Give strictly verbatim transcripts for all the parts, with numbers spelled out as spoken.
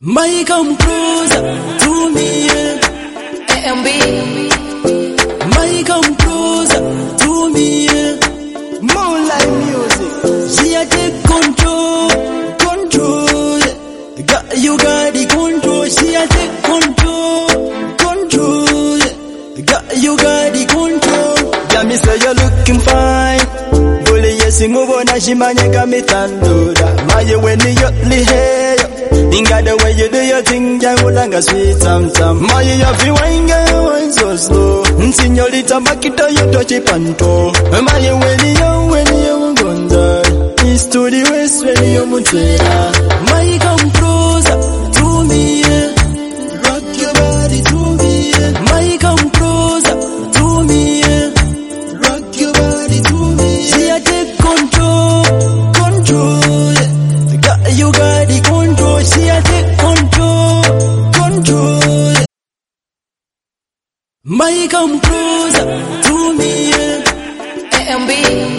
My composer to me, yeah. A M B. My composer to me, yeah. Moonlight music. She a take control, control. Yeah. Got, you got the control. She a take control, control. Yeah. Got, you got the control. Yeah, me say you're looking fine. Bully yes, sing over na she manyaka mitandoda. My when you lihe. Inga the way you do your thing, jangulanga sweet tam tam. Maya ya fi wine, wine so slow. Señorita makita yo tochi panto. Maya when you when you gonda. East to the west when you mutera. My composer to me, yeah. Rock your body to me, yeah. My composer to me, yeah. Rock your body to me. She a take control, control. Yeah. Got, you got the control. She a take control, control. My composer to me, yeah. A M B.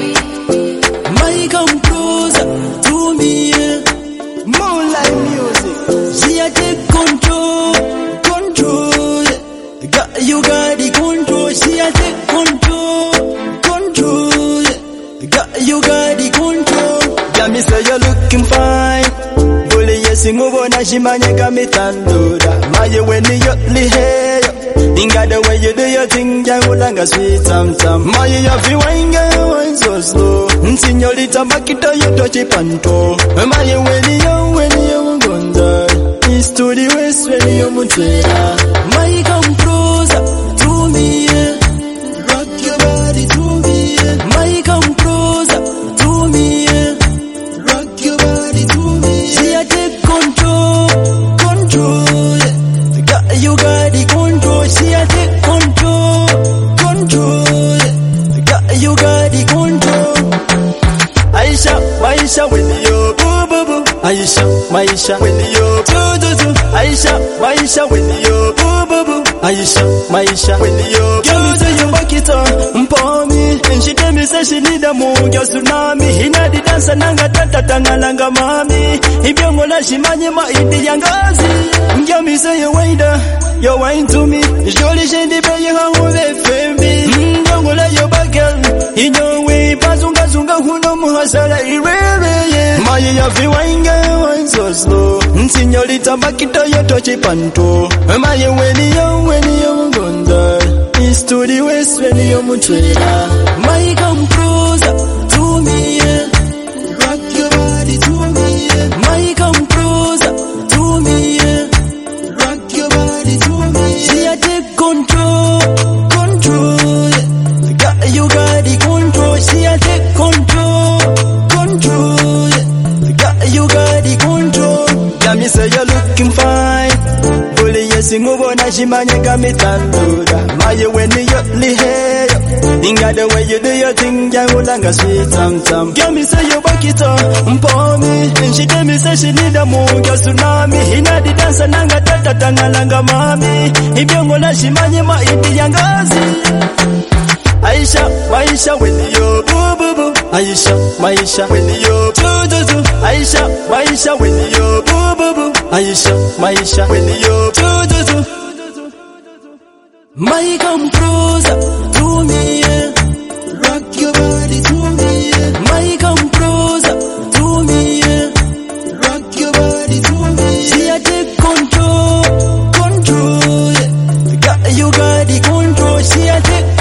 My composer to me, yeah. Moonlight music. She a take control, control. Yeah. Got, you got the control. She a take control, control. Yeah. Got, you got the control. Yeah, me say you're looking fine. Singubona shimanyeka mitandoda. Maye when you lihe. Inga the way you do your thing, jangulanga sweet tam tam. Maye ya fi wine, wine so slow. Señorita makita yo tochi panto. Maye when you when you gonda. East to the west when you mutera. My composer to me, yeah. Rock your body to me, yeah. My composer to me, yeah. Rock your body to me. She a take control, control. Yeah. Got, you got the control. She a take control, control. Yeah. Got, you got the control. Aisha, Aisha, when you boo boo boo. Aisha, Aisha, when you do do do. Aisha, Aisha, when you boo boo boo. Aisha, Aisha, when you do do you back it up, mponi. And she tell me say she need a move, your tsunami. Hina di dansa nanga tata tangalanga mami. Ibiongo na shimanye ma idi yangazi. Ngia mi say you waiter, you wine to me. Jolly shendi be you hawule fembi. Ngongo la yo bagel, inyo way pazunga zunga huno muhasala irere yeah. Maya ya fi wine, wine so slow. Señorita makita yo tochi panto. Maya when you when you gonda. East to the west when you mutera. My composer to me, yeah. Rock your body to me, yeah. My composer to me, yeah. Rock your body to me. She a take control, control. Yeah. Got, you got the control. She a take control, control. Yeah. Got, you got the control. Yeah, me say you're looking fine. Singubona shimanyeka mitandoda. Maye when you lihe. Inga the way you do your thing, jangulanga sweet tam tam. Girl me say you back it up, mponi. And she tell me say she need a move, your tsunami. Hina di dansa nanga tata tangalanga mami. Ibiongo na shimanye ma idi yangazi. Aisha, Aisha when you boo boo boo. Aisha, Aisha when you do do do. Aisha, Aisha when you boo boo boo. Aisha, Aisha when you do do do. My composer to me, yeah. Rock your body to me, yeah. My composer to me, yeah. Rock your body to me. She a take control, control. Yeah. Got, you got the control. She a take